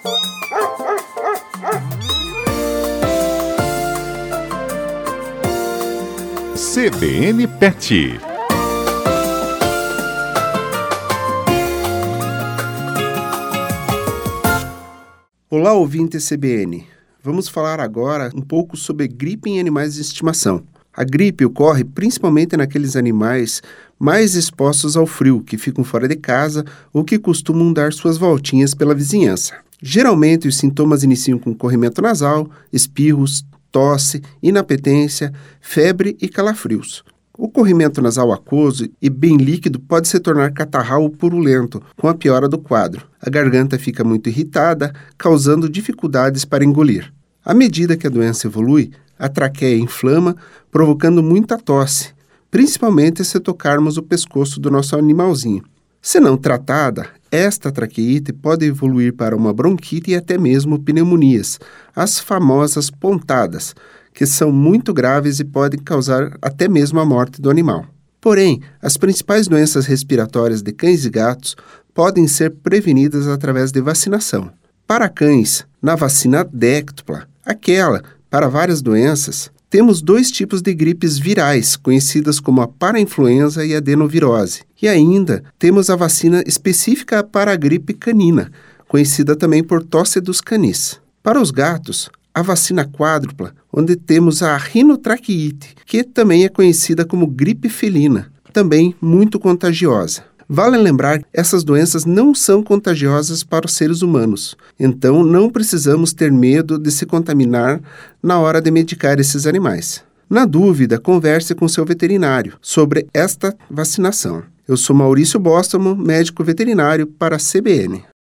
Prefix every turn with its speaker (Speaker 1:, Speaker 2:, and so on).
Speaker 1: CBN Pet.
Speaker 2: Olá, ouvinte CBN. Vamos falar agora um pouco sobre gripe em animais de estimação. A gripe ocorre principalmente naqueles animais mais expostos ao frio, que ficam fora de casa ou que costumam dar suas voltinhas pela vizinhança. Geralmente, os sintomas iniciam com corrimento nasal, espirros, tosse, inapetência, febre e calafrios. O corrimento nasal aquoso e bem líquido pode se tornar catarral ou purulento com a piora do quadro. A garganta fica muito irritada, causando dificuldades para engolir. À medida que a doença evolui, a traqueia inflama, provocando muita tosse, principalmente se tocarmos o pescoço do nosso animalzinho. Se não tratada, esta traqueite pode evoluir para uma bronquite e até mesmo pneumonias, as famosas pontadas, que são muito graves e podem causar até mesmo a morte do animal. Porém, as principais doenças respiratórias de cães e gatos podem ser prevenidas através de vacinação. Para cães, na vacina déctupla, aquela para várias doenças, temos 2 tipos de gripes virais, conhecidas como a parainfluenza e adenovirose. E ainda temos a vacina específica para a gripe canina, conhecida também por tosse dos canis. Para os gatos, a vacina quádrupla, onde temos a rinotraqueite, que também é conhecida como gripe felina, também muito contagiosa. Vale lembrar que essas doenças não são contagiosas para os seres humanos, então não precisamos ter medo de se contaminar na hora de medicar esses animais. Na dúvida, converse com seu veterinário sobre esta vacinação. Eu sou Maurício Bóstomo, médico veterinário para a CBN.